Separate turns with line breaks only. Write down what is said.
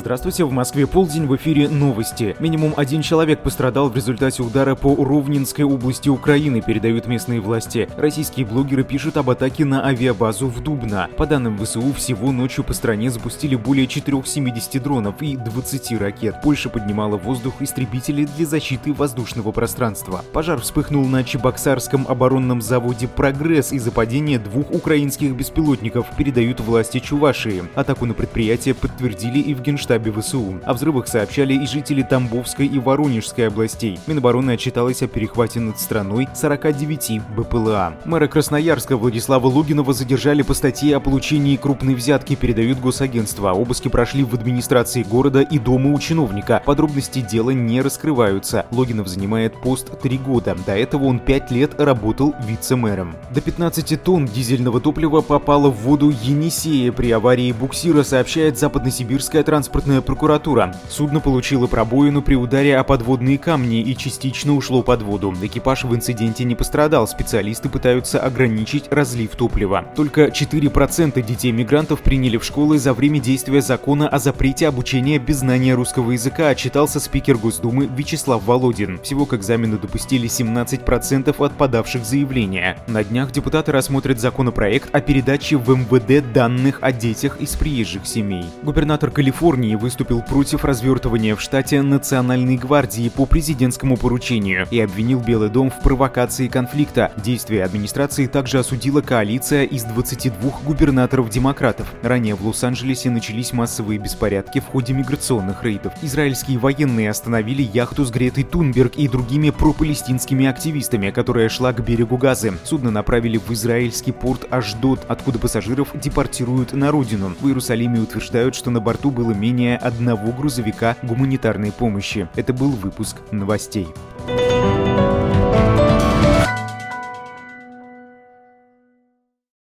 Здравствуйте, в Москве полдень, в эфире новости. Минимум один человек пострадал в результате удара по Ровненской области Украины, передают местные власти. Российские блогеры пишут об атаке на авиабазу в Дубно. По данным ВСУ, всего ночью по стране запустили более 470 дронов и 20 ракет. Польша поднимала в воздух истребители для защиты воздушного пространства. Пожар вспыхнул на Чебоксарском оборонном заводе «Прогресс» из-за падения двух украинских беспилотников, передают власти Чувашии. Атаку на предприятие подтвердили и в Генштабе ВСУ. О взрывах сообщали и жители Тамбовской и Воронежской областей. Минобороны отчиталась о перехвате над страной 49 БПЛА. Мэра Красноярска Владислава Логинова задержали по статье о получении крупной взятки, передают госагентство. Обыски прошли в администрации города и дома у чиновника. Подробности дела не раскрываются. Логинов занимает пост 3 года. До этого он 5 лет работал вице-мэром. До 15 тонн дизельного топлива попало в воду Енисея при аварии буксира, сообщает Западносибирская транспортная прокуратура. Судно получило пробоину при ударе о подводные камни и частично ушло под воду. Экипаж в инциденте не пострадал. Специалисты пытаются ограничить разлив топлива. Только 4% детей-мигрантов приняли в школы за время действия закона о запрете обучения без знания русского языка, отчитался спикер Госдумы Вячеслав Володин. Всего к экзамену допустили 17% от подавших заявления. На днях депутаты рассмотрят законопроект о передаче в МВД данных о детях из приезжих семей. Губернатор Калифорнии выступил против развертывания в штате Национальной гвардии по президентскому поручению и обвинил Белый дом в провокации конфликта. Действия администрации также осудила коалиция из 22 губернаторов-демократов. Ранее в Лос-Анджелесе начались массовые беспорядки в ходе миграционных рейдов. Израильские военные остановили яхту с Гретой Тунберг и другими пропалестинскими активистами, которая шла к берегу Газы. Судно направили в израильский порт Ашдод, откуда пассажиров депортируют на родину. В Иерусалиме утверждают, что на борту было менее одного грузовика гуманитарной помощи. Это был выпуск новостей.